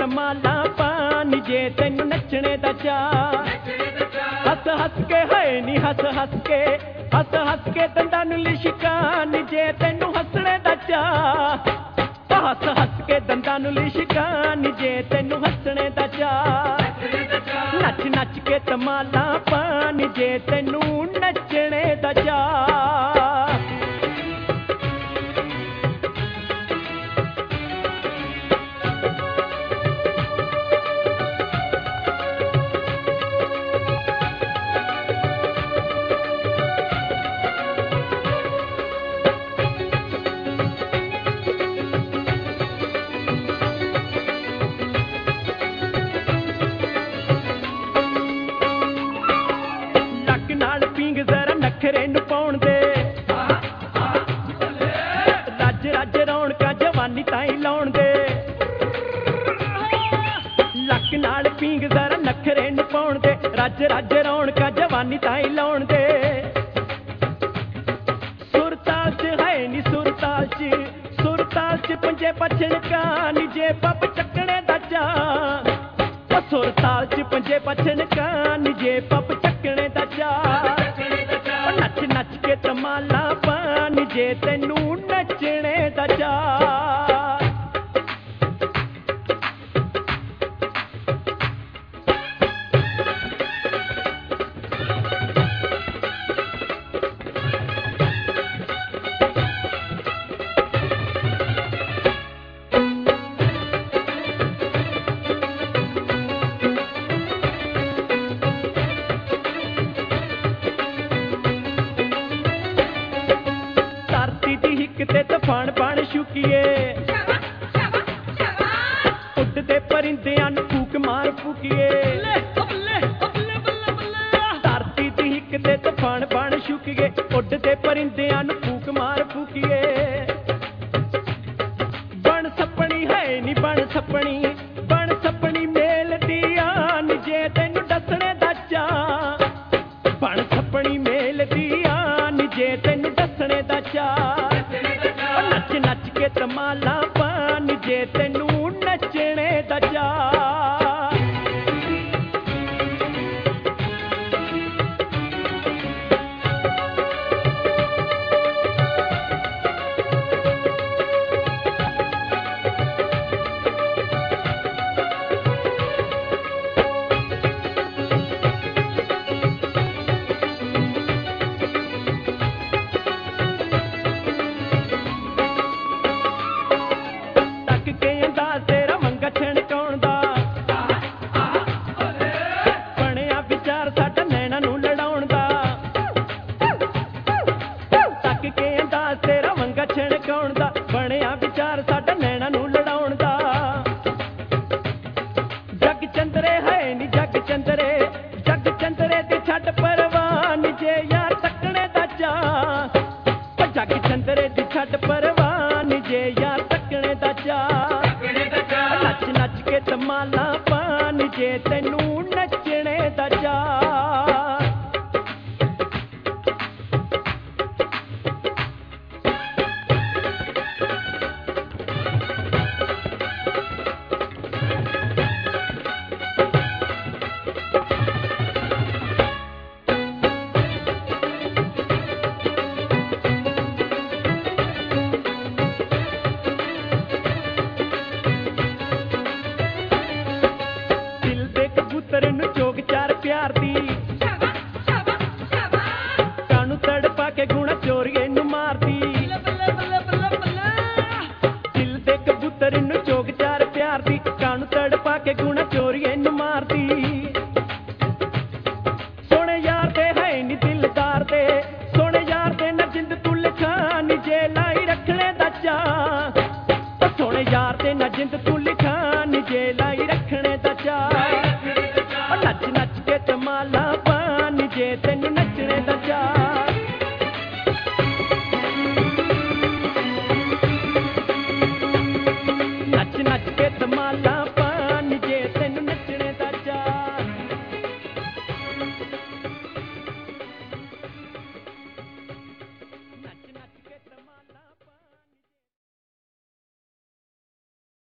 धमाला पानी जे तेनू नचने दा चाऽ हस हस के है नी हस हस के दंदां नू लिशकान जे तेनू हसने दा चाऽ हस हस के दंदां नू लिशकान जे तेनू हसने दा चाऽ नच नच के धमाला पानी जे तेनू नचने दा चाऽ नखरे नू पाउण दे रज रज रौणकां जवानी ताईं लाउण दे लक नाल पींग जरा नखरे नू पाउण दे रज रज रौणकां जवानी ताईं लाउण दे सुरताल च है नी सुरताल च पंजे पछण कान जे पप चकणे दा चाऽ सुरताल च पंजे पछण कान जे पप चकणे दा चाऽ नच नच के धमाला पानी जे तेनू नचने दा चाऽ ते तूफान बन शुकिए उड़दे परिंदियां नू फूक मार फूकिए धरती दी हिक ते तूफान बन शुकिए उड़दे परिंदियां नू फूक मार फूकिए बन सपनी है नी बन सपनी मेल दी आन जे तेनू दसणे दा चाऽ बन सपनी मेल दी आन जे तेनू दसणे दा चाऽ नच नच के धमाला पानी जे तेनू नचने दा चाऽ ਬਣਿਆ ਵਿਚਾਰ ਸਾਡਾ ਨੈਣਾ ਨੂੰ ਲੜਾਉਣ ਦਾ ਜਗ ਚੰਦਰੇ ਹੈ ਨੀ ਜਗ ਚੰਦਰੇ ਤੇ ਛੱਡ ਪਰਵਾਹ ਨੀ ਜੇ ਯਾਰ ਤੱਕਣੇ ਦਾ ਚਾਅ ਜਗ ਚੰਦਰੇ ਦੀ ਛੱਡ ਪਰਵਾਹ ਨੀ ਜੇ ਯਾਰ ਤੱਕਣੇ ਦਾ ਚਾਅ ਨੱਚ ਨੱਚ ਕੇ ਧਮਾਲਾ ਪਾਣੀ ਜੇ ਤੈਨੂੰ ਨੱਚਣੇ ਦਾ ਚਾਅ ਚੋਗ ਚਾਰ ਪਿਆਰ ਦੀ ਕਾਨੂੰ ਤੜਪਾ ਕੇ ਗੁਣਾ ਚੋਰੀਏ ਨੂੰ ਮਾਰਦੀ ਦਿਲ ਦੇ ਕਬੂਤਰ ਨੂੰ ਚੋਗ ਚਾਰ ਪਿਆਰ ਦੀ ਕਾਨੂੰ ਤੜਪਾ ਕੇ ਗੁਣਾ ਚੋਰੀਏ ਨੂੰ ਮਾਰਦੀ ਸੋਹਣੇ ਯਾਰ ਦੇ ਹੈ ਨੀ ਦਿਲਦਾਰ ਦੇ ਸੋਹਣੇ ਯਾਰ ਦੇ ਨਾ ਜਿੰਦ ਤੂੰ ਲਿਖਾ ਨੀ ਜੇ ਲਾਈ ਰੱਖਣੇ ਦਾ ਚਾਅ ਸੋਹਣੇ ਯਾਰ ਦੇ ਨਾ ਜਿੰਦ ਤੂੰ ਲਿਖਾ ਨੀ ਜੇ ਲਾਈ ਰੱਖਣੇ ਦਾ ਚਾਅ नच नच के धमाला पानी जे तेनू नचने दा चाऽ नच नच के धमाला